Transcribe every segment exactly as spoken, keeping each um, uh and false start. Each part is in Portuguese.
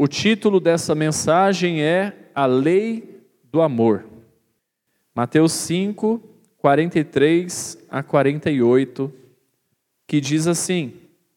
o título dessa mensagem é A Lei do Amor. Mateus cinco, quarenta e três a quarenta e oito, que diz assim: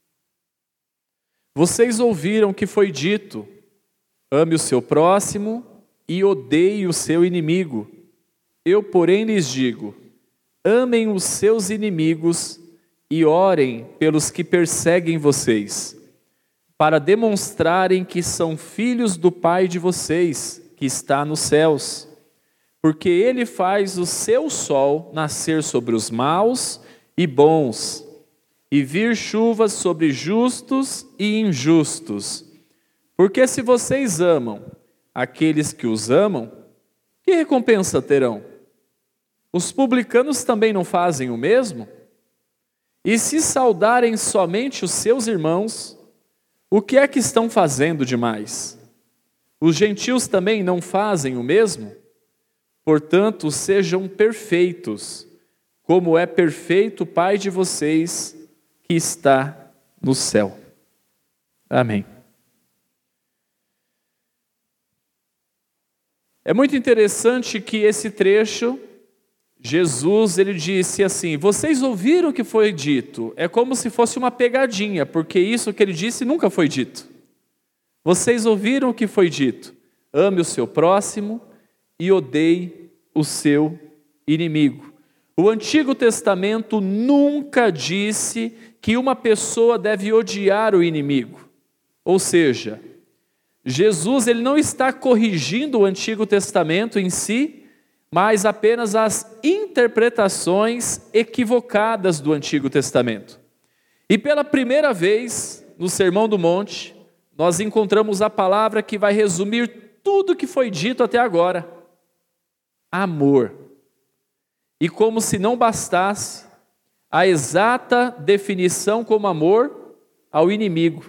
Vocês ouviram que foi dito, ame o seu próximo e odeie o seu inimigo. Eu, porém, lhes digo, amem os seus inimigos e orem pelos que perseguem vocês, para demonstrarem que são filhos do Pai de vocês, que está nos céus. Porque Ele faz o seu sol nascer sobre os maus e bons, e vir chuvas sobre justos e injustos. Porque se vocês amam aqueles que os amam, que recompensa terão? Os publicanos também não fazem o mesmo? E se saudarem somente os seus irmãos, o que é que estão fazendo demais? Os gentios também não fazem o mesmo? Portanto, sejam perfeitos, como é perfeito o Pai de vocês que está no céu. Amém. É muito interessante que esse trecho, Jesus, ele disse assim, vocês ouviram o que foi dito, é como se fosse uma pegadinha, porque isso que ele disse nunca foi dito. Vocês ouviram o que foi dito, ame o seu próximo e odeie o seu inimigo. O Antigo Testamento nunca disse que uma pessoa deve odiar o inimigo. Ou seja, Jesus ele não está corrigindo o Antigo Testamento em si, mas apenas as interpretações equivocadas do Antigo Testamento. E pela primeira vez, no Sermão do Monte, nós encontramos a palavra que vai resumir tudo o que foi dito até agora. Amor. E como se não bastasse, a exata definição como amor ao inimigo.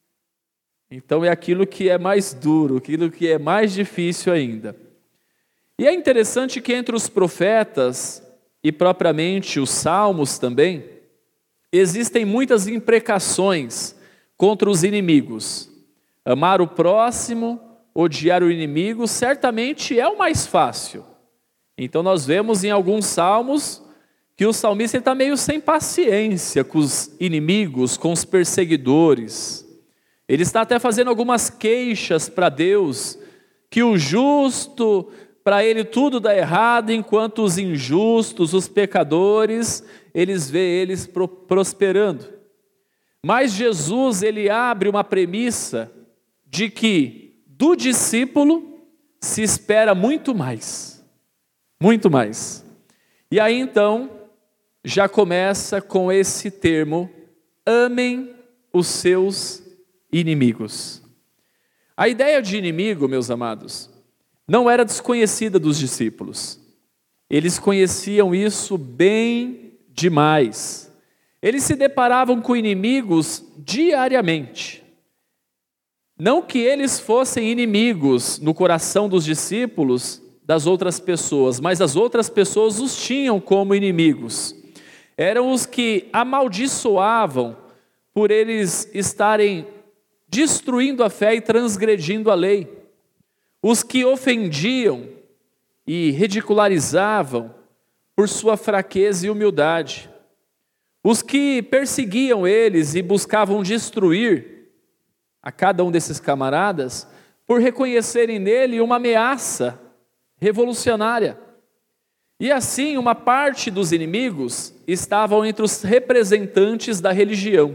Então é aquilo que é mais duro, aquilo que é mais difícil ainda. E é interessante que entre os profetas, e propriamente os salmos também, existem muitas imprecações contra os inimigos. Amar o próximo, odiar o inimigo, certamente é o mais fácil. Então nós vemos em alguns salmos que o salmista está meio sem paciência com os inimigos, com os perseguidores. Ele está até fazendo algumas queixas para Deus, que o justo, para ele tudo dá errado, enquanto os injustos, os pecadores, eles vê eles prosperando. Mas Jesus, ele abre uma premissa de que do discípulo se espera muito mais. Muito mais. E aí então, já começa com esse termo, amem os seus inimigos. A ideia de inimigo, meus amados, não era desconhecida dos discípulos. Eles conheciam isso bem demais. Eles se deparavam com inimigos diariamente. Não que eles fossem inimigos no coração dos discípulos, das outras pessoas, mas as outras pessoas os tinham como inimigos. Eram os que amaldiçoavam por eles estarem destruindo a fé e transgredindo a lei. Os que ofendiam e ridicularizavam por sua fraqueza e humildade. Os que perseguiam eles e buscavam destruir a cada um desses camaradas por reconhecerem nele uma ameaça revolucionária. E assim, uma parte dos inimigos estavam entre os representantes da religião.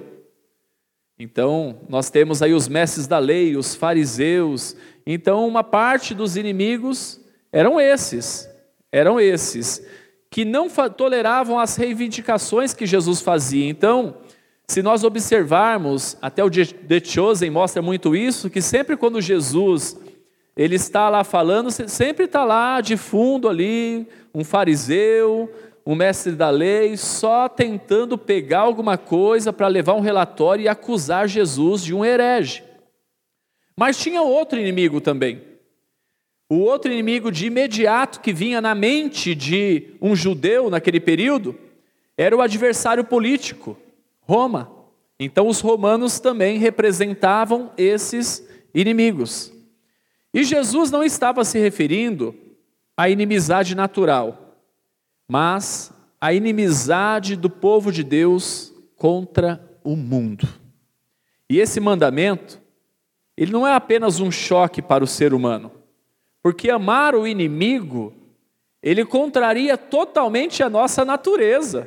Então, nós temos aí os mestres da lei, os fariseus. Então, uma parte dos inimigos eram esses, eram esses, que não toleravam as reivindicações que Jesus fazia. Então, se nós observarmos, até o The Chosen mostra muito isso, que sempre quando Jesus ele está lá falando, sempre está lá de fundo ali, um fariseu, um mestre da lei, só tentando pegar alguma coisa para levar um relatório e acusar Jesus de um herege. Mas tinha outro inimigo também. O outro inimigo de imediato que vinha na mente de um judeu naquele período, era o adversário político, Roma. Então os romanos também representavam esses inimigos. E Jesus não estava se referindo à inimizade natural, mas à inimizade do povo de Deus contra o mundo. E esse mandamento, ele não é apenas um choque para o ser humano, porque amar o inimigo, ele contraria totalmente a nossa natureza.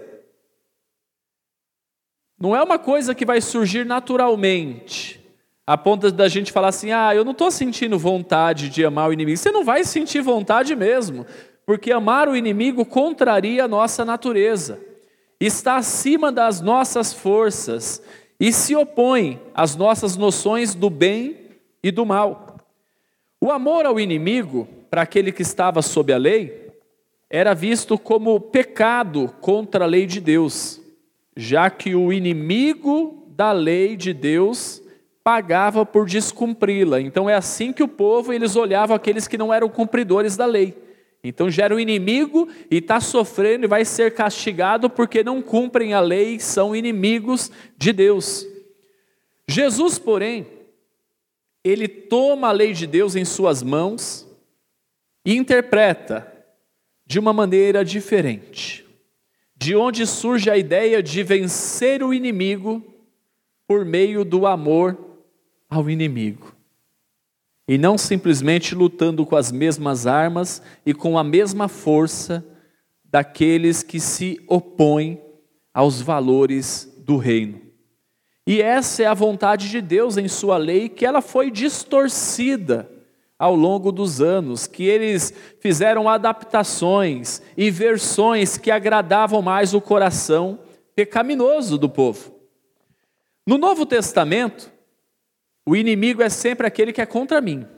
Não é uma coisa que vai surgir naturalmente, a ponto da gente falar assim, ah, eu não estou sentindo vontade de amar o inimigo. Você não vai sentir vontade mesmo, porque amar o inimigo contraria a nossa natureza, está acima das nossas forças e se opõe às nossas noções do bem e do mal. O amor ao inimigo, para aquele que estava sob a lei, era visto como pecado contra a lei de Deus, já que o inimigo da lei de Deus pagava por descumpri-la. Então é assim que o povo, eles olhavam aqueles que não eram cumpridores da lei. Então já era um inimigo e está sofrendo e vai ser castigado porque não cumprem a lei, são inimigos de Deus. Jesus, porém, ele toma a lei de Deus em suas mãos e interpreta de uma maneira diferente. De onde surge a ideia de vencer o inimigo por meio do amor ao inimigo. E não simplesmente lutando com as mesmas armas e com a mesma força daqueles que se opõem aos valores do reino. E essa é a vontade de Deus em sua lei, que ela foi distorcida ao longo dos anos, que eles fizeram adaptações e versões que agradavam mais o coração pecaminoso do povo. No Novo Testamento, o inimigo é sempre aquele que é contra mim.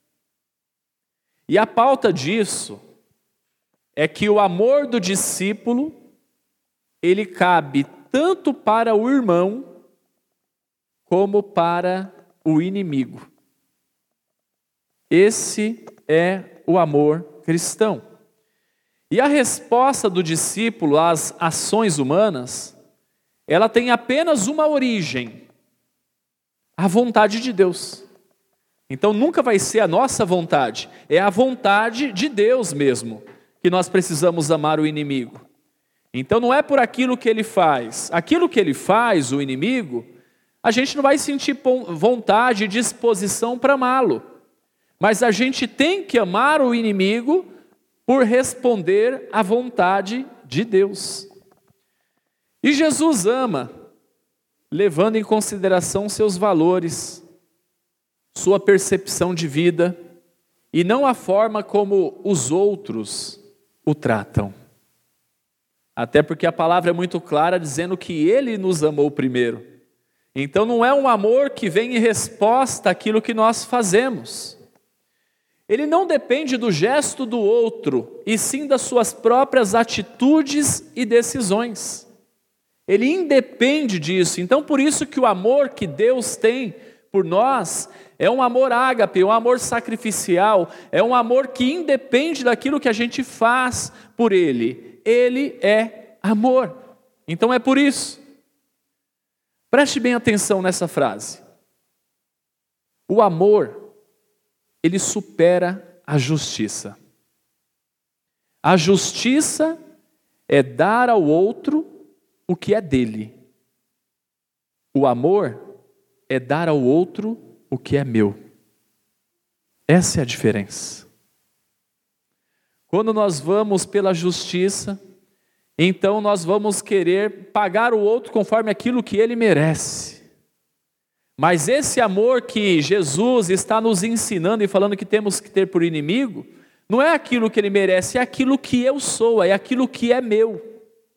E a pauta disso é que o amor do discípulo, ele cabe tanto para o irmão como para o inimigo. Esse é o amor cristão. E a resposta do discípulo às ações humanas, ela tem apenas uma origem: a vontade de Deus. Então nunca vai ser a nossa vontade, é a vontade de Deus mesmo, que nós precisamos amar o inimigo. Então não é por aquilo que ele faz. Aquilo que ele faz, o inimigo, a gente não vai sentir vontade e disposição para amá-lo. Mas a gente tem que amar o inimigo por responder à vontade de Deus. E Jesus ama, levando em consideração seus valores, sua percepção de vida, e não a forma como os outros o tratam. Até porque a palavra é muito clara, dizendo que Ele nos amou primeiro. Então não é um amor que vem em resposta àquilo que nós fazemos. Ele não depende do gesto do outro, e sim das suas próprias atitudes e decisões. Ele independe disso. Então por isso que o amor que Deus tem por nós é um amor ágape, um amor sacrificial, é um amor que independe daquilo que a gente faz por Ele. Ele é amor. Então é por isso. Preste bem atenção nessa frase. O amor, ele supera a justiça. A justiça é dar ao outro o que é dele. O amor é dar ao outro o que é meu. Essa é a diferença. Quando nós vamos pela justiça, então nós vamos querer pagar o outro conforme aquilo que ele merece. Mas esse amor que Jesus está nos ensinando e falando que temos que ter por inimigo, não é aquilo que ele merece, é aquilo que eu sou, é aquilo que é meu.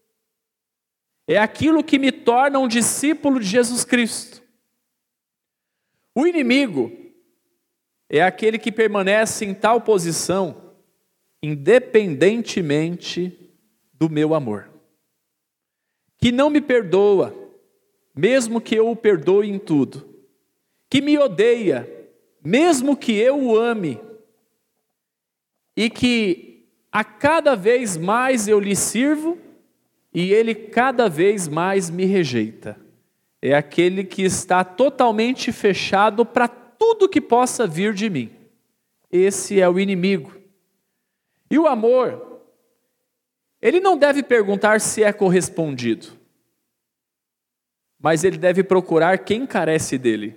É aquilo que me torna um discípulo de Jesus Cristo. O inimigo é aquele que permanece em tal posição, independentemente do meu amor, que não me perdoa, mesmo que eu o perdoe em tudo, que me odeia, mesmo que eu o ame, e que a cada vez mais eu lhe sirvo, e ele cada vez mais me rejeita. É aquele que está totalmente fechado para tudo tudo que possa vir de mim. Esse é o inimigo. E o amor, ele não deve perguntar se é correspondido, mas ele deve procurar quem carece dele.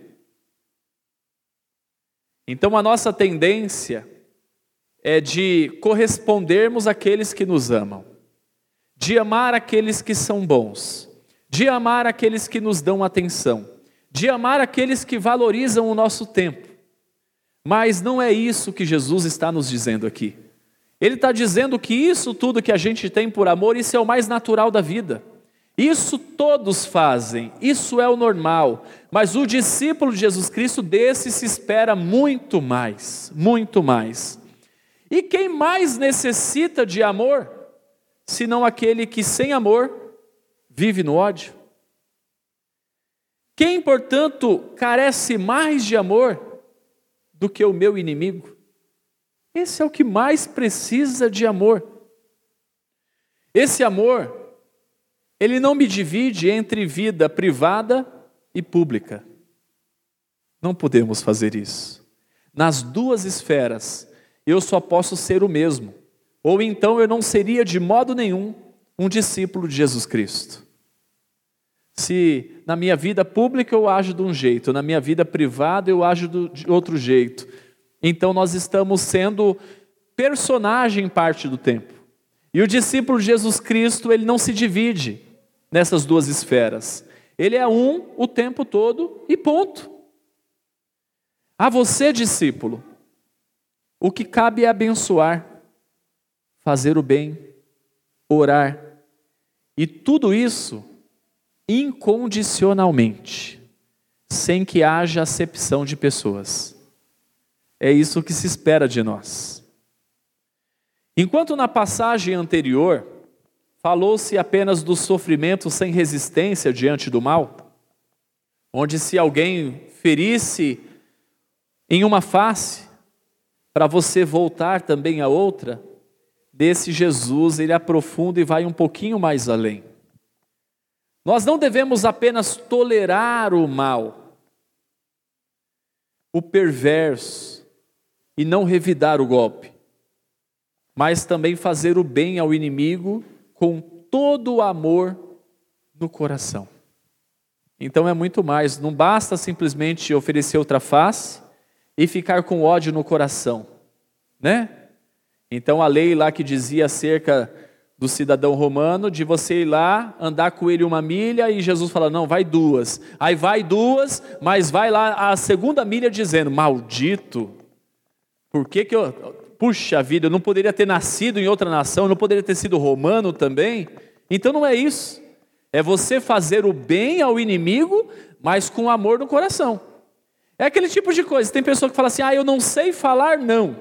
Então a nossa tendência é de correspondermos àqueles que nos amam, de amar aqueles que são bons, de amar aqueles que nos dão atenção, de amar aqueles que valorizam o nosso tempo. Mas não é isso que Jesus está nos dizendo aqui. Ele está dizendo que isso tudo que a gente tem por amor, isso é o mais natural da vida. Isso todos fazem, isso é o normal. Mas o discípulo de Jesus Cristo, desse se espera muito mais, muito mais. E quem mais necessita de amor, senão aquele que sem amor vive no ódio? Quem, portanto, carece mais de amor do que o meu inimigo? Esse é o que mais precisa de amor. Esse amor, ele não me divide entre vida privada e pública. Não podemos fazer isso. Nas duas esferas, eu só posso ser o mesmo. Ou então eu não seria de modo nenhum um discípulo de Jesus Cristo. Se na minha vida pública eu ajo de um jeito, na minha vida privada eu ajo de outro jeito, então nós estamos sendo personagem parte do tempo. E o discípulo de Jesus Cristo, ele não se divide nessas duas esferas. Ele é um o tempo todo e ponto. A você, discípulo, o que cabe é abençoar, fazer o bem, orar, e tudo isso incondicionalmente, sem que haja acepção de pessoas. É isso que se espera de nós. Enquanto na passagem anterior falou-se apenas do sofrimento sem resistência diante do mal, onde se alguém ferisse em uma face, para você voltar também a outra, desse Jesus ele aprofunda e vai um pouquinho mais além. Nós não devemos apenas tolerar o mal, o perverso, e não revidar o golpe, mas também fazer o bem ao inimigo com todo o amor no coração. Então é muito mais, não basta simplesmente oferecer outra face e ficar com ódio no coração, né? Então a lei lá que dizia acerca do cidadão romano, de você ir lá, andar com ele uma milha, e Jesus fala, não, vai duas. Aí vai duas, mas vai lá a segunda milha dizendo, maldito, por que que eu... Puxa vida, eu não poderia ter nascido em outra nação, eu não poderia ter sido romano também? Então não é isso. É você fazer o bem ao inimigo, mas com amor no coração. É aquele tipo de coisa. Tem pessoa que fala assim, ah, eu não sei falar não.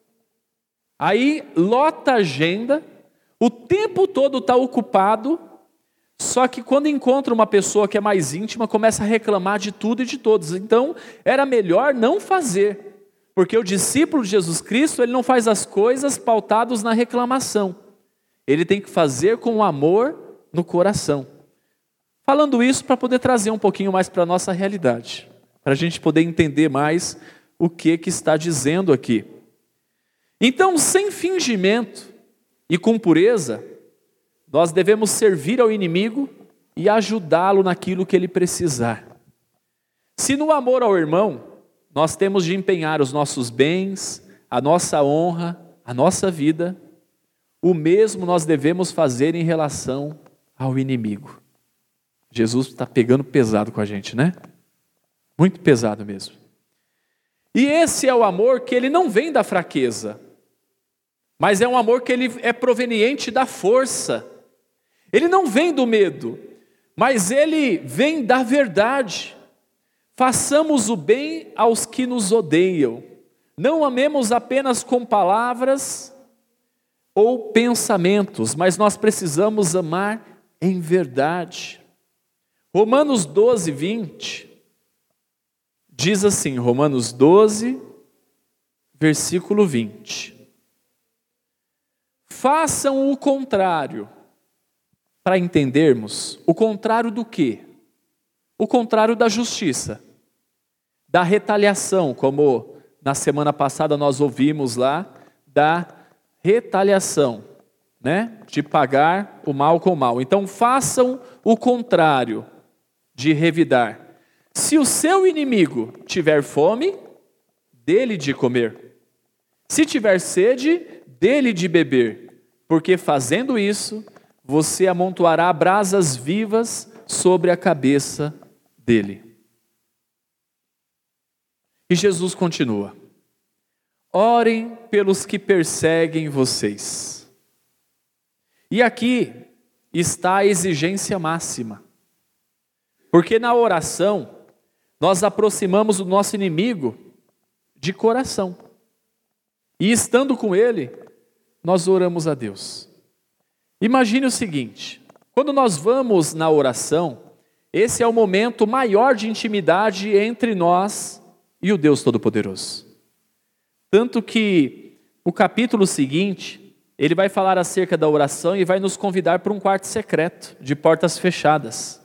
Aí lota a agenda, o tempo todo está ocupado, só que quando encontra uma pessoa que é mais íntima, começa a reclamar de tudo e de todos. Então era melhor não fazer. Porque o discípulo de Jesus Cristo, ele não faz as coisas pautados na reclamação. Ele tem que fazer com amor no coração. Falando isso para poder trazer um pouquinho mais para a nossa realidade. Para a gente poder entender mais o que, que está dizendo aqui. Então, sem fingimento e com pureza, nós devemos servir ao inimigo e ajudá-lo naquilo que ele precisar. Se no amor ao irmão, nós temos de empenhar os nossos bens, a nossa honra, a nossa vida, o mesmo nós devemos fazer em relação ao inimigo. Jesus está pegando pesado com a gente, né? Muito pesado mesmo. E esse é o amor que ele não vem da fraqueza, mas é um amor que ele é proveniente da força. Ele não vem do medo, mas ele vem da verdade. Façamos o bem aos que nos odeiam. Não amemos apenas com palavras ou pensamentos, mas nós precisamos amar em verdade. Romanos doze, vinte, diz assim, Romanos doze, versículo vinte. Façam o contrário, para entendermos, o contrário do quê? O contrário da justiça. da retaliação, como na semana passada nós ouvimos lá, da retaliação, né? De pagar o mal com o mal. Então façam o contrário de revidar. Se o seu inimigo tiver fome, dê-lhe de comer. Se tiver sede, dê-lhe de beber, porque fazendo isso, você amontoará brasas vivas sobre a cabeça dele. E Jesus continua: orem pelos que perseguem vocês. E aqui está a exigência máxima, porque na oração nós aproximamos o nosso inimigo de coração, e estando com ele, nós oramos a Deus. Imagine o seguinte: quando nós vamos na oração, esse é o momento maior de intimidade entre nós e o Deus Todo-Poderoso. Tanto que o capítulo seguinte, ele vai falar acerca da oração e vai nos convidar para um quarto secreto, de portas fechadas.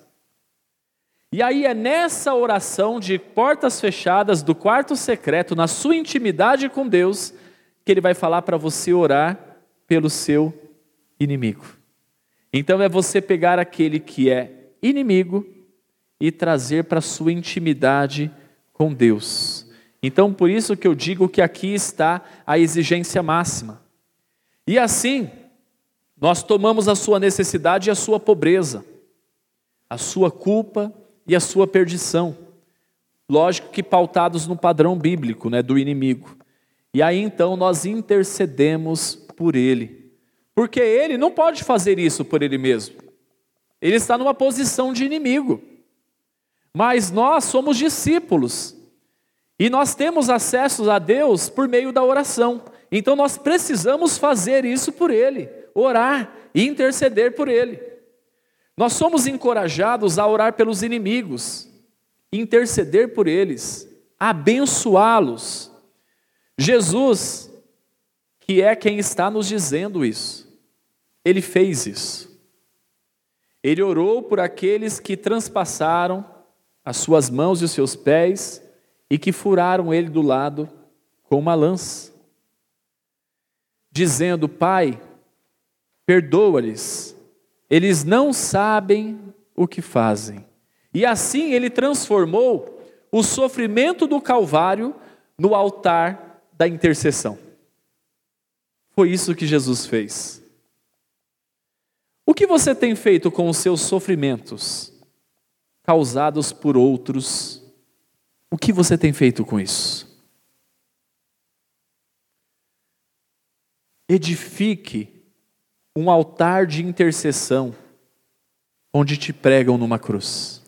E aí é nessa oração de portas fechadas, do quarto secreto, na sua intimidade com Deus, que ele vai falar para você orar pelo seu inimigo. Então é você pegar aquele que é inimigo e trazer para a sua intimidade com Deus. Então por isso que eu digo que aqui está a exigência máxima. E assim, nós tomamos a sua necessidade e a sua pobreza, a sua culpa e a sua perdição. Lógico que pautados no padrão bíblico, né, do inimigo. E aí então nós intercedemos por ele. Porque ele não pode fazer isso por ele mesmo. Ele está numa posição de inimigo. Mas nós somos discípulos. E nós temos acesso a Deus por meio da oração. Então nós precisamos fazer isso por ele. Orar e interceder por ele. Nós somos encorajados a orar pelos inimigos. Interceder por eles. Abençoá-los. Jesus, que é quem está nos dizendo isso, ele fez isso. Ele orou por aqueles que transpassaram as suas mãos e os seus pés e que furaram ele do lado com uma lança, dizendo: Pai, perdoa-lhes, eles não sabem o que fazem. E assim ele transformou o sofrimento do Calvário no altar da intercessão. Foi isso que Jesus fez. O que você tem feito com os seus sofrimentos causados por outros? O que você tem feito com isso? Edifique um altar de intercessão onde te pregam numa cruz.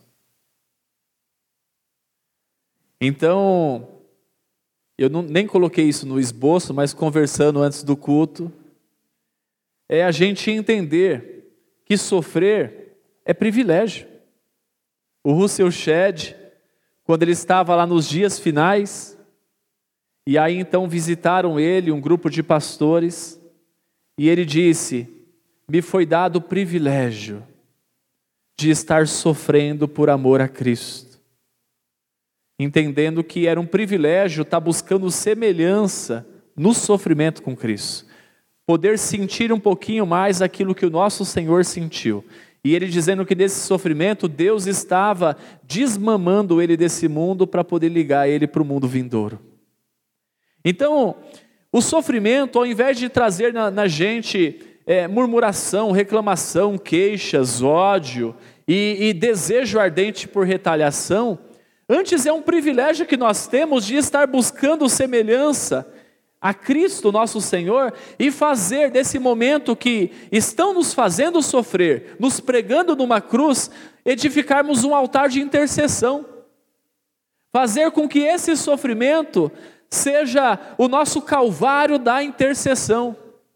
Então, eu não, nem coloquei isso no esboço, mas conversando antes do culto, é a gente entender que sofrer é privilégio. O Russell Shedd, quando ele estava lá nos dias finais, e aí então visitaram ele, um grupo de pastores, e ele disse: me foi dado o privilégio de estar sofrendo por amor a Cristo. Entendendo que era um privilégio estar buscando semelhança no sofrimento com Cristo. Poder sentir um pouquinho mais aquilo que o nosso Senhor sentiu. E ele dizendo que nesse sofrimento Deus estava desmamando ele desse mundo para poder ligar ele para o mundo vindouro. Então, o sofrimento, ao invés de trazer na, na gente é, murmuração, reclamação, queixas, ódio e, e desejo ardente por retaliação, antes é um privilégio que nós temos de estar buscando semelhança a Cristo nosso Senhor e fazer desse momento que estão nos fazendo sofrer, nos pregando numa cruz, edificarmos um altar de intercessão. Fazer com que esse sofrimento seja o nosso calvário da intercessão.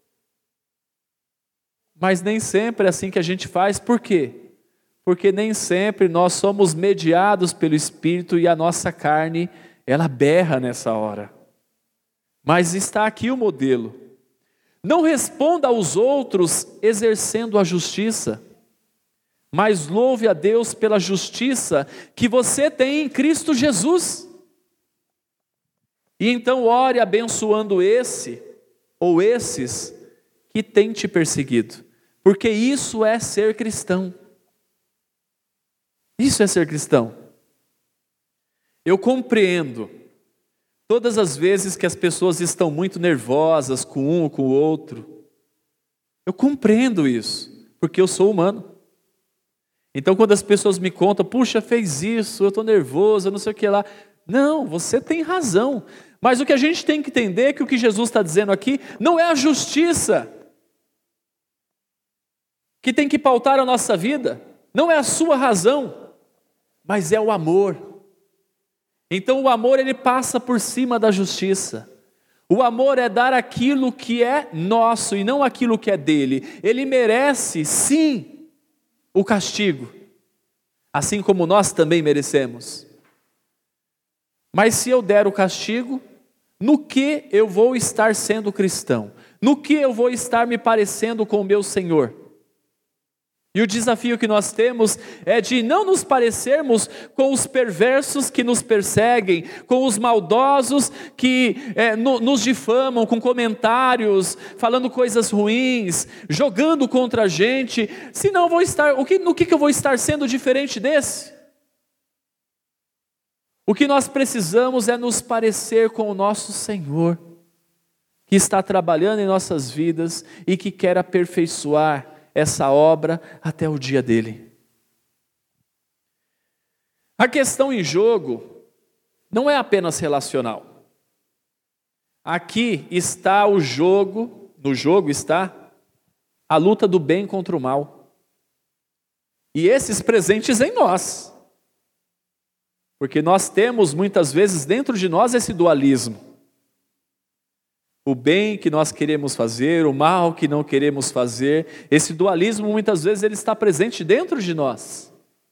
Mas nem sempre é assim que a gente faz. Por quê? Porque nem sempre nós somos mediados pelo Espírito e a nossa carne, ela berra nessa hora. Mas está aqui o modelo. Não responda aos outros exercendo a justiça, mas louve a Deus pela justiça que você tem em Cristo Jesus. E então ore abençoando esse ou esses que têm te perseguido, porque isso é ser cristão. Isso é ser cristão. Eu compreendo todas as vezes que as pessoas estão muito nervosas com um ou com o outro. Eu compreendo isso, porque eu sou humano. Então quando as pessoas me contam, puxa, fez isso, eu estou nervoso, eu não sei o que lá. Não, você tem razão. Mas o que a gente tem que entender é que o que Jesus está dizendo aqui não é a justiça que tem que pautar a nossa vida, não é a sua razão, mas é o amor. Então o amor ele passa por cima da justiça. O amor é dar aquilo que é nosso e não aquilo que é dele. Ele merece, sim, o castigo, assim como nós também merecemos. Mas se eu der o castigo, no que eu vou estar sendo cristão? No que eu vou estar me parecendo com o meu Senhor? E o desafio que nós temos é de não nos parecermos com os perversos que nos perseguem, com os maldosos que é, no, nos difamam com comentários, falando coisas ruins, jogando contra a gente. Senão vou estar, o que, no que, que eu vou estar sendo diferente desse? O que nós precisamos é nos parecer com o nosso Senhor, que está trabalhando em nossas vidas e que quer aperfeiçoar essa obra até o dia dele. A questão em jogo não é apenas relacional. Aqui está o jogo, no jogo está a luta do bem contra o mal. E esses presentes em nós. Porque nós temos muitas vezes dentro de nós esse dualismo. O bem que nós queremos fazer, o mal que não queremos fazer. Esse dualismo muitas vezes ele está presente dentro de nós.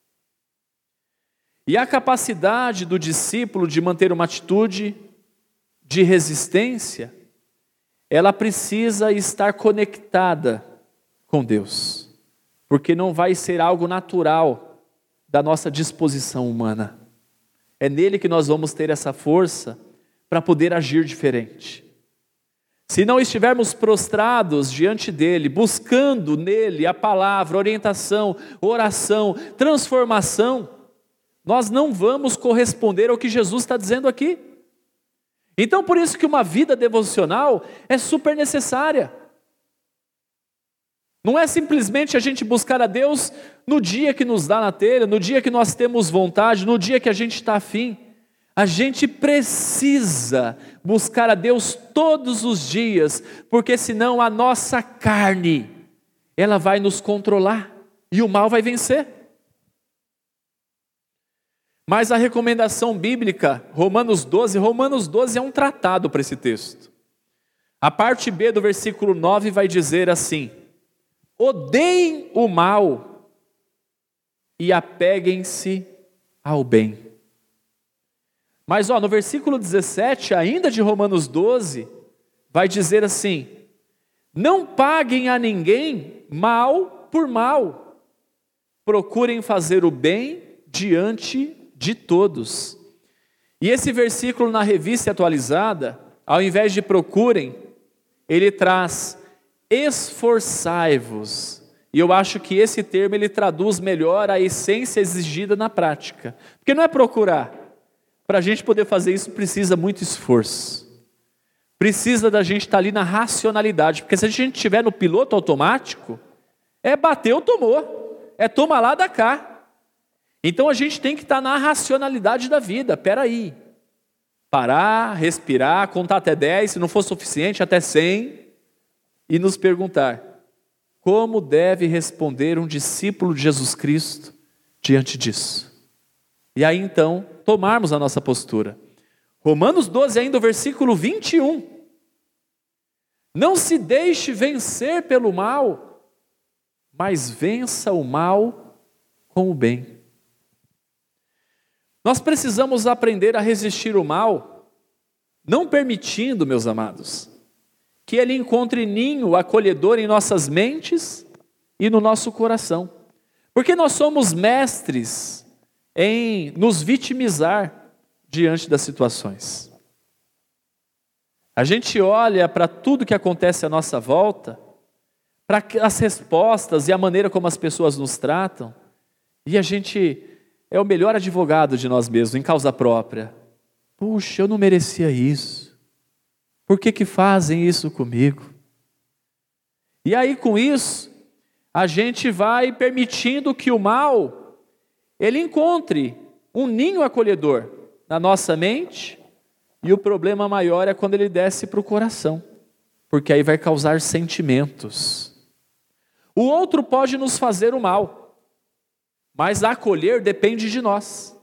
E a capacidade do discípulo de manter uma atitude de resistência, ela precisa estar conectada com Deus. Porque não vai ser algo natural da nossa disposição humana. É nele que nós vamos ter essa força para poder agir diferente. Se não estivermos prostrados diante dele, buscando nele a palavra, orientação, oração, transformação, nós não vamos corresponder ao que Jesus está dizendo aqui. Então por isso que uma vida devocional é super necessária. Não é simplesmente a gente buscar a Deus no dia que nos dá na telha, no dia que nós temos vontade, no dia que a gente está afim. A gente precisa buscar a Deus todos os dias, porque senão a nossa carne, ela vai nos controlar e o mal vai vencer. Mas a recomendação bíblica, Romanos doze, Romanos doze é um tratado para esse texto. A parte B do versículo nove vai dizer assim: odeiem o mal e apeguem-se ao bem. Mas ó, no versículo dezessete, ainda de Romanos doze, vai dizer assim: não paguem a ninguém mal por mal, procurem fazer o bem diante de todos. E esse versículo na Revista Atualizada, ao invés de procurem, ele traz esforçai-vos. E eu acho que esse termo ele traduz melhor a essência exigida na prática. Porque não é procurar. Para a gente poder fazer isso precisa muito esforço. Precisa da gente estar ali na racionalidade. Porque se a gente estiver no piloto automático, é bateu, tomou. É toma lá, dá cá. Então a gente tem que estar na racionalidade da vida. Peraí. Parar, respirar, contar até dez, se não for suficiente, até cem. E nos perguntar: como deve responder um discípulo de Jesus Cristo diante disso? E aí então, tomarmos a nossa postura. Romanos doze, ainda o versículo vinte e um. Não se deixe vencer pelo mal, mas vença o mal com o bem. Nós precisamos aprender a resistir o mal, não permitindo, meus amados, que ele encontre ninho acolhedor em nossas mentes e no nosso coração. Porque nós somos mestres em nos vitimizar diante das situações. A gente olha para tudo que acontece à nossa volta, para as respostas e a maneira como as pessoas nos tratam, e a gente é o melhor advogado de nós mesmos, em causa própria. Puxa, eu não merecia isso. Por que que fazem isso comigo? E aí com isso, a gente vai permitindo que o mal, ele encontre um ninho acolhedor na nossa mente, e o problema maior é quando ele desce para o coração, porque aí vai causar sentimentos. O outro pode nos fazer o mal, mas acolher depende de nós.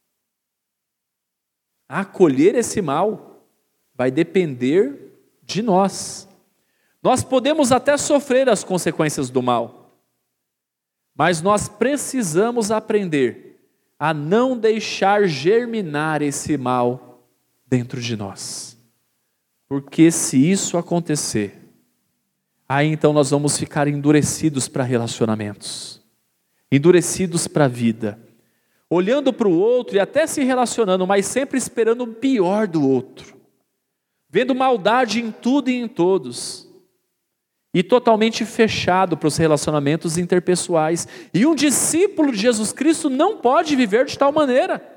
Acolher esse mal vai depender de nós. Nós podemos até sofrer as consequências do mal, mas nós precisamos aprender a não deixar germinar esse mal dentro de nós. Porque se isso acontecer, aí então nós vamos ficar endurecidos para relacionamentos, endurecidos para a vida, olhando para o outro e até se relacionando, mas sempre esperando o pior do outro, vendo maldade em tudo e em todos, e totalmente fechado para os relacionamentos interpessoais. E um discípulo de Jesus Cristo não pode viver de tal maneira.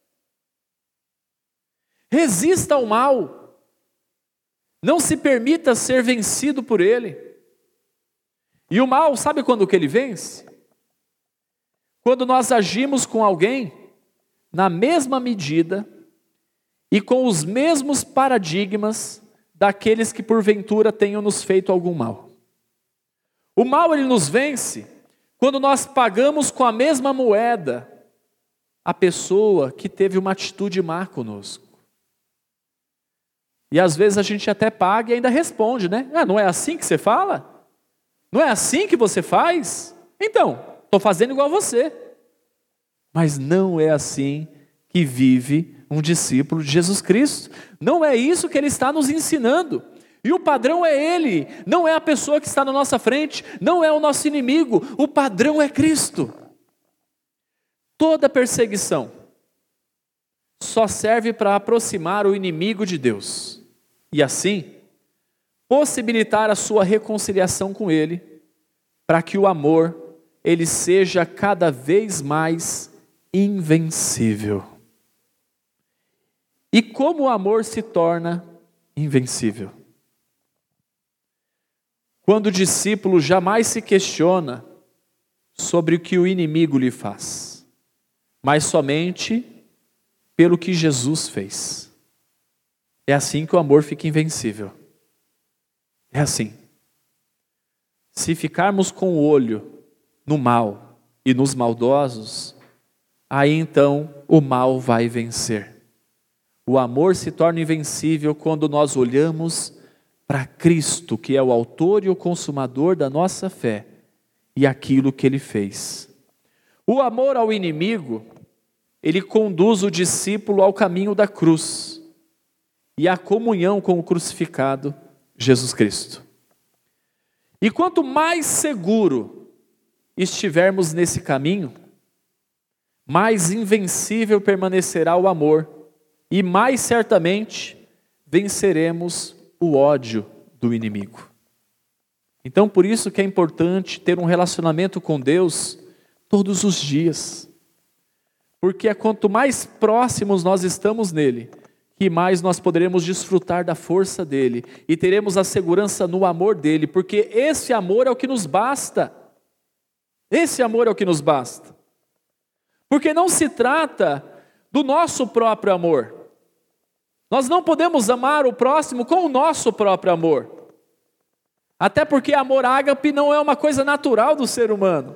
Resista ao mal, não se permita ser vencido por ele. E o mal, sabe quando que ele vence? Quando nós agimos com alguém na mesma medida e com os mesmos paradigmas daqueles que porventura tenham nos feito algum mal. O mal ele nos vence quando nós pagamos com a mesma moeda a pessoa que teve uma atitude má conosco. E às vezes a gente até paga e ainda responde, né? Ah, não é assim que você fala? Não é assim que você faz? Então, estou fazendo igual você. Mas não é assim que vive um discípulo de Jesus Cristo. Não é isso que ele está nos ensinando. E o padrão é ele, não é a pessoa que está na nossa frente, não é o nosso inimigo, o padrão é Cristo. Toda perseguição só serve para aproximar o inimigo de Deus. E assim, possibilitar a sua reconciliação com ele, para que o amor, ele seja cada vez mais invencível. E como o amor se torna invencível? Quando o discípulo jamais se questiona sobre o que o inimigo lhe faz, mas somente pelo que Jesus fez. É assim que o amor fica invencível. É assim. Se ficarmos com o olho no mal e nos maldosos, aí então o mal vai vencer. O amor se torna invencível quando nós olhamos para Cristo, que é o autor e o consumador da nossa fé, e aquilo que Ele fez. O amor ao inimigo, ele conduz o discípulo ao caminho da cruz e à comunhão com o crucificado Jesus Cristo. E quanto mais seguro estivermos nesse caminho, mais invencível permanecerá o amor e mais certamente venceremos o ódio do inimigo. Então, por isso que é importante ter um relacionamento com Deus todos os dias. Porque é quanto mais próximos nós estamos nele, que mais nós poderemos desfrutar da força dele e teremos a segurança no amor dele, porque esse amor é o que nos basta. Esse amor é o que nos basta. Porque não se trata do nosso próprio amor. Nós não podemos amar o próximo com o nosso próprio amor. Até porque amor ágape não é uma coisa natural do ser humano.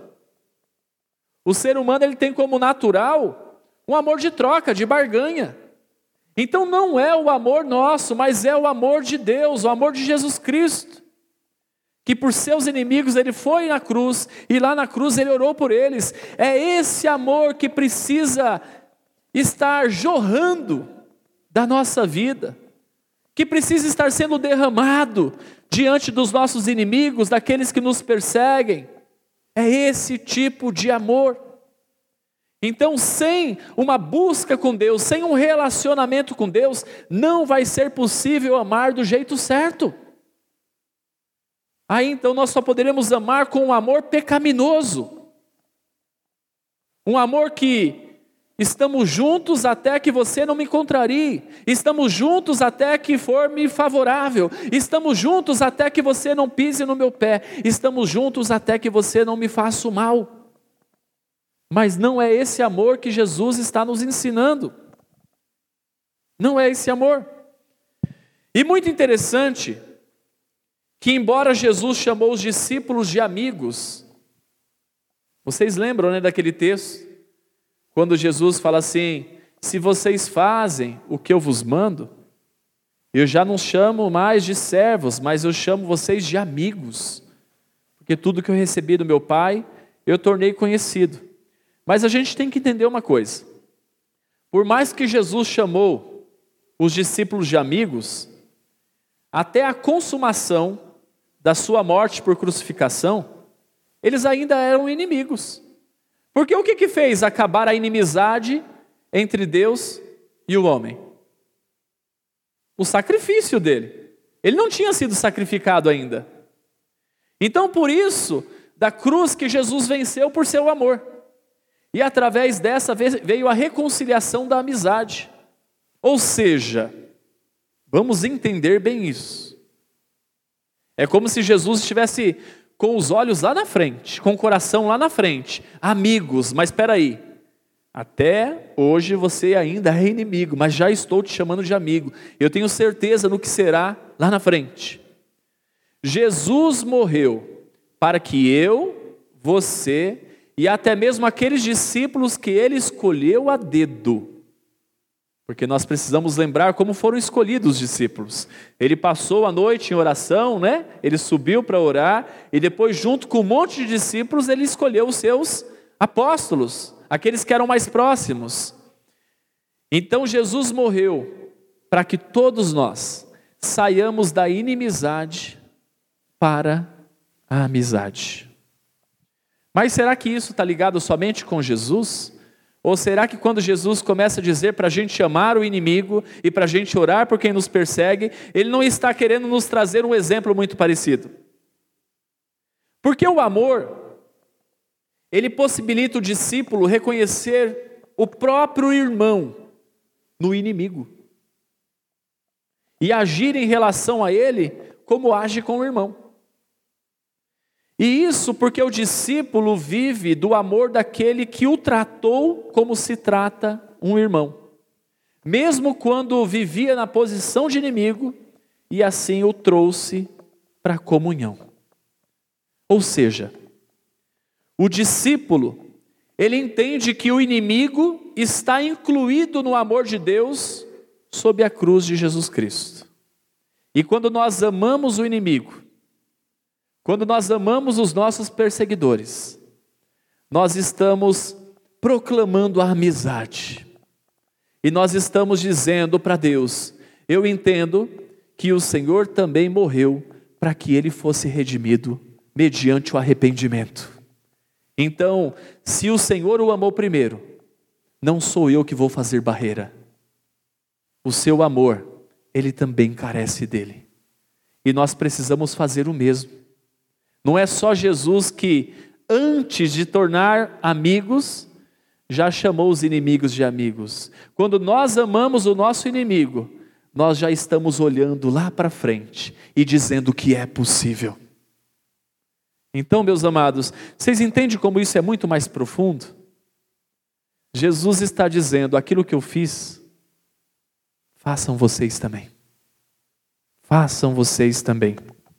O ser humano ele tem como natural um amor de troca, de barganha. Então não é o amor nosso, mas é o amor de Deus, o amor de Jesus Cristo. Que por seus inimigos ele foi na cruz, e lá na cruz ele orou por eles. É esse amor que precisa estar jorrando da nossa vida, que precisa estar sendo derramado diante dos nossos inimigos, daqueles que nos perseguem. É esse tipo de amor. Então, sem uma busca com Deus, sem um relacionamento com Deus, não vai ser possível amar do jeito certo. Aí então nós só poderemos amar com um amor pecaminoso. Um amor que estamos juntos até que você não me contrarie. Estamos juntos até que for me favorável. Estamos juntos até que você não pise no meu pé. Estamos juntos até que você não me faça o mal. Mas não é esse amor que Jesus está nos ensinando. Não é esse amor. E muito interessante que, embora Jesus chamou os discípulos de amigos, vocês lembram, né, daquele texto? Quando Jesus fala assim: se vocês fazem o que eu vos mando, eu já não chamo mais de servos, mas eu chamo vocês de amigos, porque tudo que eu recebi do meu Pai, eu tornei conhecido. Mas a gente tem que entender uma coisa: por mais que Jesus chamou os discípulos de amigos, até a consumação da sua morte por crucificação, eles ainda eram inimigos. Porque o que que fez acabar a inimizade entre Deus e o homem? O sacrifício dele. Ele não tinha sido sacrificado ainda. Então, por isso, da cruz que Jesus venceu por seu amor. E através dessa veio a reconciliação da amizade. Ou seja, vamos entender bem isso. É como se Jesus estivesse com os olhos lá na frente, com o coração lá na frente. Amigos, mas espera aí. Até hoje você ainda é inimigo, mas já estou te chamando de amigo. Eu tenho certeza no que será lá na frente. Jesus morreu para que eu, você e até mesmo aqueles discípulos que ele escolheu a dedo. Porque nós precisamos lembrar como foram escolhidos os discípulos. Ele passou a noite em oração, né? Ele subiu para orar e depois, junto com um monte de discípulos, ele escolheu os seus apóstolos, aqueles que eram mais próximos. Então Jesus morreu para que todos nós saiamos da inimizade para a amizade. Mas será que isso está ligado somente com Jesus? Ou será que quando Jesus começa a dizer para a gente amar o inimigo e para a gente orar por quem nos persegue, ele não está querendo nos trazer um exemplo muito parecido? Porque o amor, ele possibilita o discípulo reconhecer o próprio irmão no inimigo e agir em relação a ele como age com o irmão. E isso porque o discípulo vive do amor daquele que o tratou como se trata um irmão, mesmo quando vivia na posição de inimigo, e assim o trouxe para a comunhão. Ou seja, o discípulo, ele entende que o inimigo está incluído no amor de Deus sob a cruz de Jesus Cristo. E quando nós amamos o inimigo, quando nós amamos os nossos perseguidores, nós estamos proclamando a amizade. E nós estamos dizendo para Deus: eu entendo que o Senhor também morreu para que ele fosse redimido mediante o arrependimento. Então, se o Senhor o amou primeiro, não sou eu que vou fazer barreira. O seu amor, ele também carece dele. E nós precisamos fazer o mesmo. Não é só Jesus que, antes de tornar amigos, já chamou os inimigos de amigos. Quando nós amamos o nosso inimigo, nós já estamos olhando lá para frente e dizendo que é possível. Então, meus amados, vocês entendem como isso é muito mais profundo? Jesus está dizendo: aquilo que eu fiz, façam vocês também. Façam vocês também.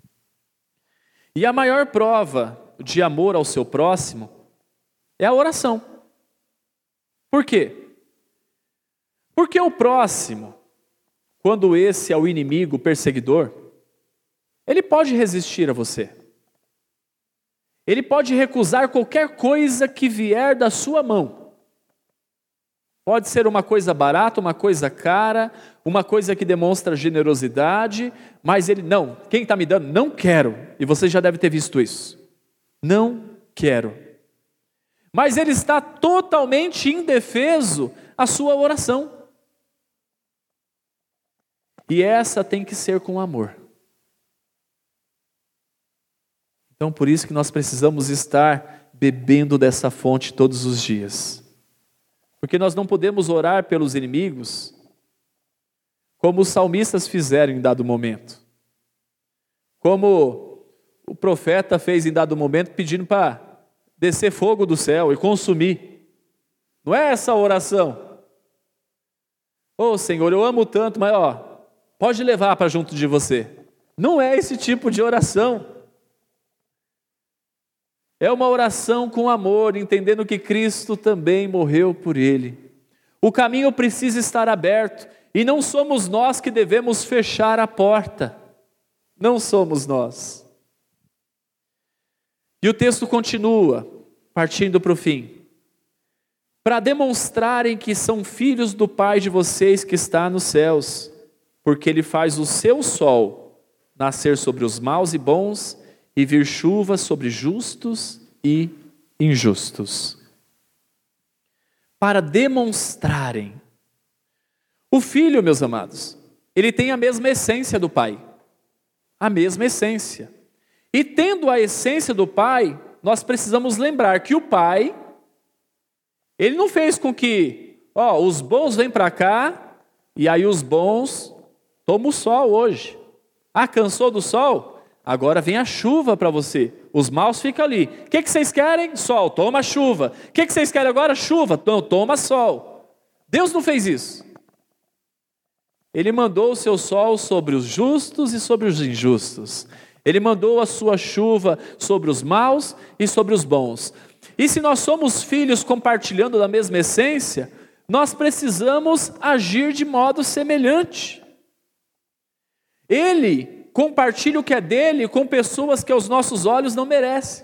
E a maior prova de amor ao seu próximo é a oração. Por quê? Porque o próximo, quando esse é o inimigo, o perseguidor, ele pode resistir a você. Ele pode recusar qualquer coisa que vier da sua mão. Pode ser uma coisa barata, uma coisa cara, uma coisa que demonstra generosidade, mas ele, não, quem está me dando? Não quero. E você já deve ter visto isso. Não quero. mas ele está totalmente indefeso à sua oração. E essa tem que ser com amor. Então, por isso que nós precisamos estar bebendo dessa fonte todos os dias. Porque nós não podemos orar pelos inimigos como os salmistas fizeram em dado momento. Como o profeta fez em dado momento, pedindo para descer fogo do céu e consumir. Não é essa a oração. Ô Senhor, eu amo tanto, mas ó, pode levar para junto de você. Não é esse tipo de oração. É uma oração com amor, entendendo que Cristo também morreu por ele. O caminho precisa estar aberto, e não somos nós que devemos fechar a porta. Não somos nós. E o texto continua, partindo para o fim. Para demonstrarem que são filhos do Pai de vocês que está nos céus, porque Ele faz o seu sol nascer sobre os maus e bons, e vir chuva sobre justos e injustos. Para demonstrarem. O Filho, meus amados, ele tem a mesma essência do Pai. A mesma essência. E tendo a essência do Pai, nós precisamos lembrar que o Pai, ele não fez com que, ó, os bons vêm para cá, e aí os bons tomam o sol hoje. Ah, cansou do sol? Agora vem a chuva para você. Os maus ficam ali. O que, que vocês querem? Sol, toma chuva. O que, que vocês querem agora? Chuva, toma sol. Deus não fez isso. Ele mandou o seu sol sobre os justos e sobre os injustos. Ele mandou a sua chuva sobre os maus e sobre os bons. E se nós somos filhos compartilhando da mesma essência, nós precisamos agir de modo semelhante. Ele compartilha o que é dele com pessoas que aos nossos olhos não merecem.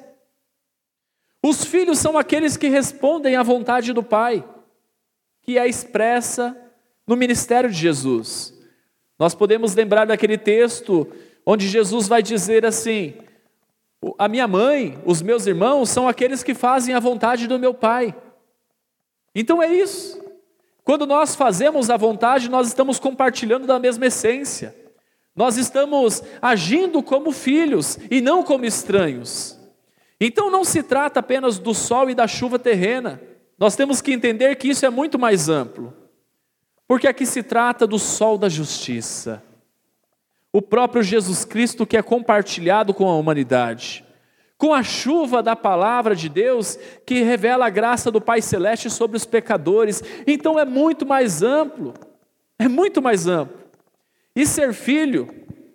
Os filhos são aqueles que respondem à vontade do Pai, que é expressa no ministério de Jesus. Nós podemos lembrar daquele texto onde Jesus vai dizer assim: a minha mãe, os meus irmãos são aqueles que fazem a vontade do meu Pai. Então é isso. Quando nós fazemos a vontade, nós estamos compartilhando da mesma essência. Nós estamos agindo como filhos e não como estranhos. Então não se trata apenas do sol e da chuva terrena. Nós temos que entender que isso é muito mais amplo. Porque aqui se trata do sol da justiça. O próprio Jesus Cristo que é compartilhado com a humanidade. Com a chuva da palavra de Deus que revela a graça do Pai Celeste sobre os pecadores. Então é muito mais amplo. É muito mais amplo. E ser filho,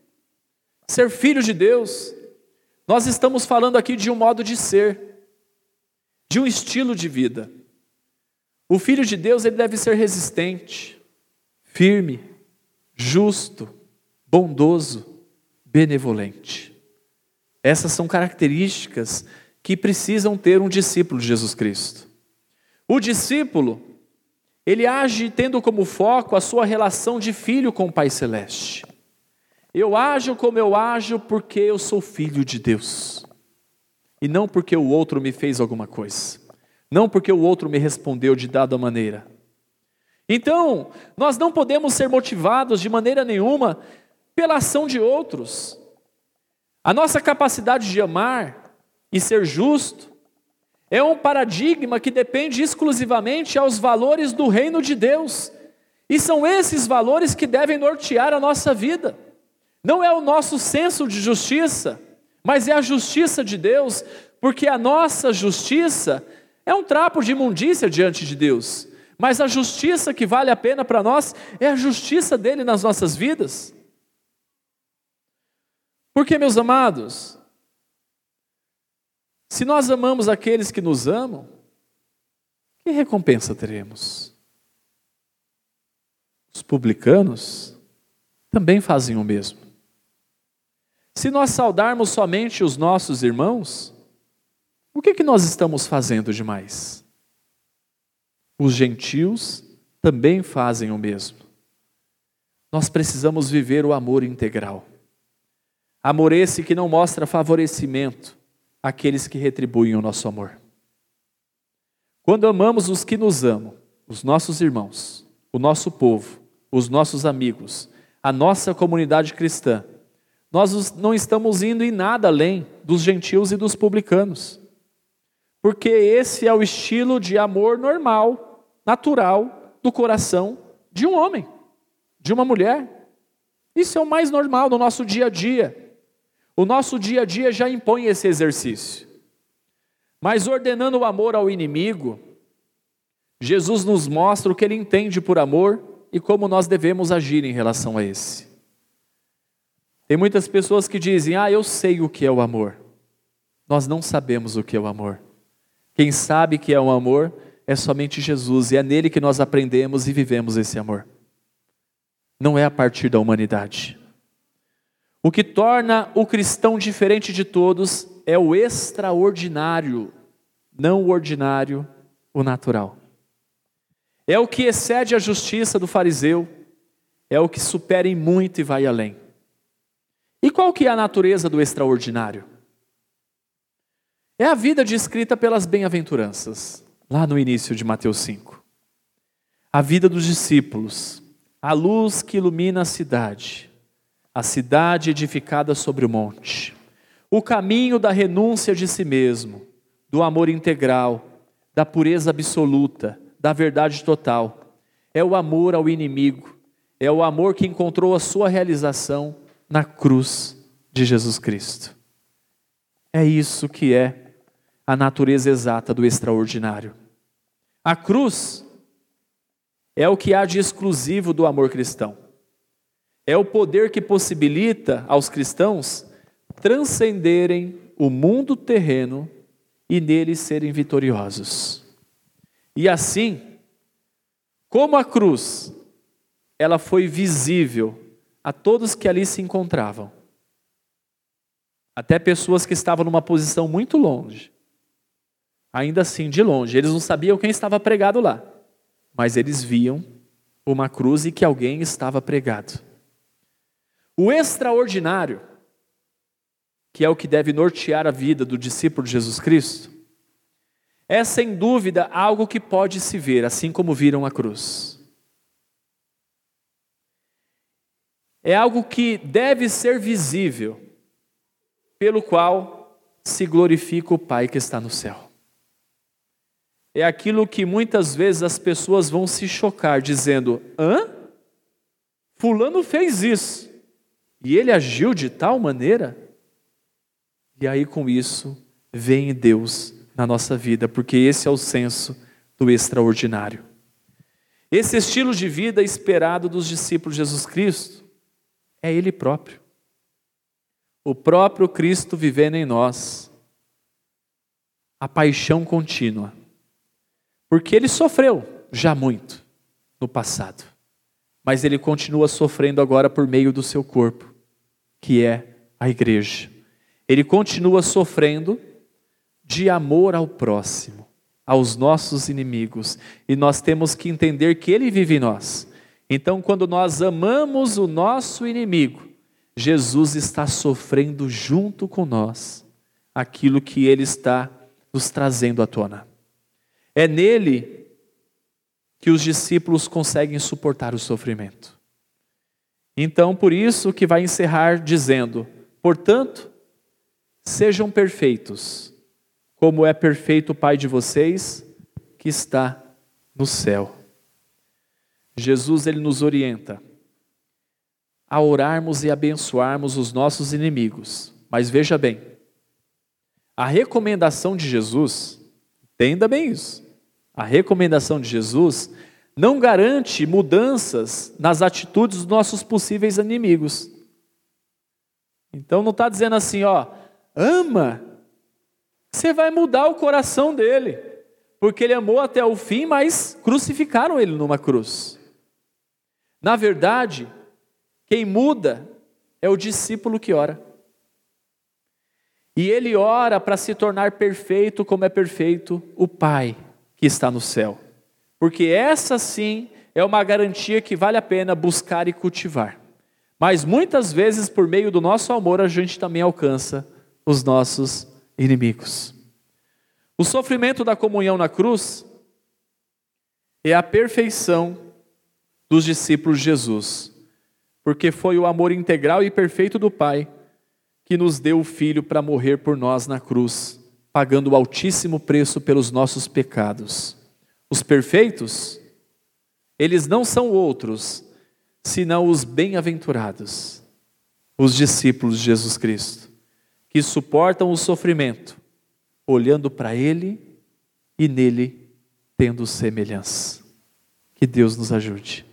ser filho de Deus, nós estamos falando aqui de um modo de ser, de um estilo de vida. O filho de Deus, ele deve ser resistente, firme, justo, bondoso, benevolente. Essas são características que precisam ter um discípulo de Jesus Cristo. O discípulo, ele age tendo como foco a sua relação de filho com o Pai Celeste. Eu ajo como eu ajo porque eu sou filho de Deus. E não porque o outro me fez alguma coisa. Não porque o outro me respondeu de dada maneira. Então, nós não podemos ser motivados de maneira nenhuma pela ação de outros. A nossa capacidade de amar e ser justo é um paradigma que depende exclusivamente aos valores do reino de Deus. E são esses valores que devem nortear a nossa vida. Não é o nosso senso de justiça, mas é a justiça de Deus, porque a nossa justiça é um trapo de imundícia diante de Deus. Mas a justiça que vale a pena para nós é a justiça dele nas nossas vidas. Porque, meus amados, se nós amamos aqueles que nos amam, que recompensa teremos? Os publicanos também fazem o mesmo. Se nós saudarmos somente os nossos irmãos, o que, que nós estamos fazendo demais? Os gentios também fazem o mesmo. Nós precisamos viver o amor integral. Amor esse que não mostra favorecimento àqueles que retribuem o nosso amor. Quando amamos os que nos amam, os nossos irmãos, o nosso povo, os nossos amigos, a nossa comunidade cristã, nós não estamos indo em nada além dos gentios e dos publicanos. Porque esse é o estilo de amor normal, natural, do coração de um homem, de uma mulher. Isso é o mais normal no nosso dia a dia. O nosso dia a dia já impõe esse exercício. Mas ordenando o amor ao inimigo, Jesus nos mostra o que ele entende por amor e como nós devemos agir em relação a esse. Tem muitas pessoas que dizem, ah, eu sei o que é o amor. Nós não sabemos o que é o amor. Quem sabe que é o amor é somente Jesus, e é nele que nós aprendemos e vivemos esse amor. Não é a partir da humanidade. O que torna o cristão diferente de todos é o extraordinário, não o ordinário, o natural. É o que excede a justiça do fariseu, é o que supera em muito e vai além. E qual que é a natureza do extraordinário? É a vida descrita pelas bem-aventuranças, lá no início de Mateus cinco. A vida dos discípulos, a luz que ilumina a cidade, a cidade edificada sobre o monte, o caminho da renúncia de si mesmo, do amor integral, da pureza absoluta, da verdade total. É o amor ao inimigo, é o amor que encontrou a sua realização na cruz de Jesus Cristo. É isso que é a natureza exata do extraordinário. A cruz é o que há de exclusivo do amor cristão. É o poder que possibilita aos cristãos transcenderem o mundo terreno e nele serem vitoriosos. E assim, como a cruz, ela foi visível a todos que ali se encontravam, até pessoas que estavam numa posição muito longe, ainda assim de longe, eles não sabiam quem estava pregado lá, mas eles viam uma cruz e que alguém estava pregado. O extraordinário, que é o que deve nortear a vida do discípulo de Jesus Cristo, é sem dúvida algo que pode se ver, assim como viram a cruz. É algo que deve ser visível, pelo qual se glorifica o Pai que está no céu. É aquilo que muitas vezes as pessoas vão se chocar, dizendo, hã? Fulano fez isso, e ele agiu de tal maneira? E aí com isso, vem Deus na nossa vida, porque esse é o senso do extraordinário. Esse estilo de vida esperado dos discípulos de Jesus Cristo, é Ele próprio. O próprio Cristo vivendo em nós. A paixão contínua. Porque Ele sofreu já muito no passado. Mas Ele continua sofrendo agora por meio do seu corpo, que é a igreja. Ele continua sofrendo de amor ao próximo, aos nossos inimigos. E nós temos que entender que Ele vive em nós. Então, quando nós amamos o nosso inimigo, Jesus está sofrendo junto com nós aquilo que Ele está nos trazendo à tona. É nele que os discípulos conseguem suportar o sofrimento. Então, por isso que vai encerrar dizendo, portanto, sejam perfeitos, como é perfeito o Pai de vocês, que está no céu. Jesus, ele nos orienta a orarmos e abençoarmos os nossos inimigos. Mas veja bem, a recomendação de Jesus, entenda bem isso, a recomendação de Jesus não garante mudanças nas atitudes dos nossos possíveis inimigos. Então não está dizendo assim, ó, ama, você vai mudar o coração dele, porque ele amou até o fim, mas crucificaram ele numa cruz. Na verdade, quem muda é o discípulo que ora. E ele ora para se tornar perfeito como é perfeito o Pai que está no céu. Porque essa sim é uma garantia que vale a pena buscar e cultivar. Mas muitas vezes, por meio do nosso amor, a gente também alcança os nossos inimigos. O sofrimento da comunhão na cruz é a perfeição dos discípulos de Jesus, porque foi o amor integral e perfeito do Pai que nos deu o Filho para morrer por nós na cruz, pagando o altíssimo preço pelos nossos pecados. Os perfeitos, eles não são outros, senão os bem-aventurados, os discípulos de Jesus Cristo, que suportam o sofrimento, olhando para Ele e nele tendo semelhança. Que Deus nos ajude.